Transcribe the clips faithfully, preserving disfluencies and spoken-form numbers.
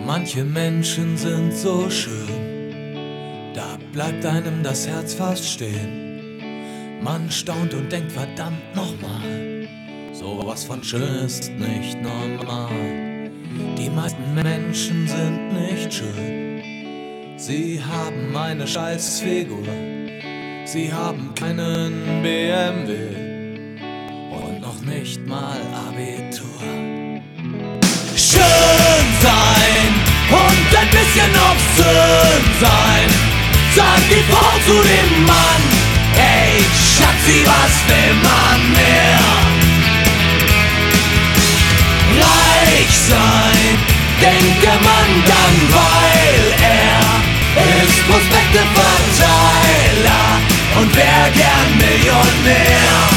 Manche Menschen sind so schön, da bleibt einem das Herz fast stehen. Man staunt und denkt, verdammt nochmal, sowas von schön ist nicht normal. Die meisten Menschen sind nicht schön, sie haben eine Scheißfigur, sie haben keinen B M W und noch nicht mal Abitur. Schön sein und ein bisschen obszön sein, sagt die Frau zu dem Mann. Hey Schatzi, was will man mehr? Reich sein, denkt der Mann dann, weil er ist Prospekteverteiler und wär gern Millionär.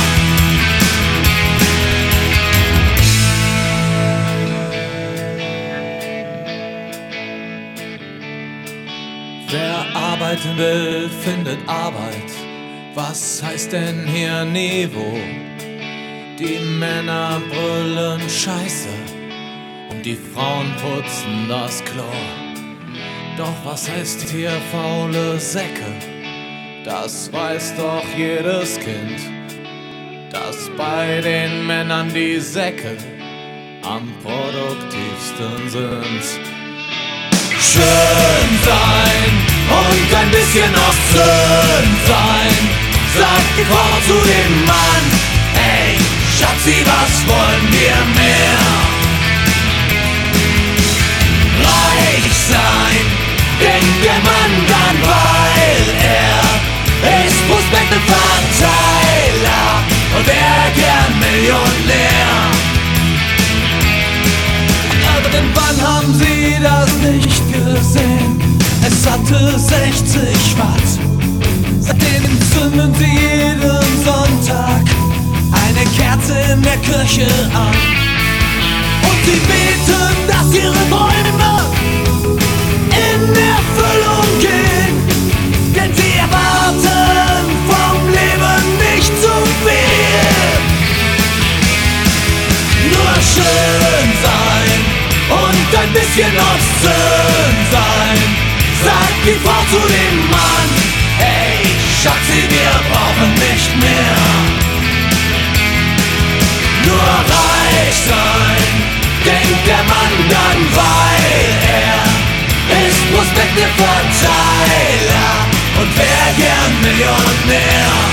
Wer arbeiten will, findet Arbeit. Was heißt denn hier Niveau? Die Männer brüllen Scheiße und die Frauen putzen das Klo. Doch was heißt hier faule Säcke? Das weiß doch jedes Kind, dass bei den Männern die Säcke am produktivsten sind. Schön sein und ein bisschen obszön sein, sagt die Frau zu dem Mann. Ey, Schatzi, was wollen wir mehr? Reich sein, denkt der Mann dann, weil er ist Prospekteverteiler und wär gern Millionär. Aber denn wann haben Sie das nicht gesehen? Es hatte sechzig Watt. Seitdem zünden Sie jeden Sonntag eine Kerze in der Kirche an. Und Sie beten, dass Ihre Träume in Erfüllung gehen. Denn Sie erwarten vom Leben nicht zu viel. Nur schön sein und ein bisschen obszön sein, sagt die Frau zu dem Mann. Hey Schatzi, wir brauchen nicht mehr. Nur reich sein, denkt der Mann dann, weil er ist Prospekteverteiler und wär gern Millionär.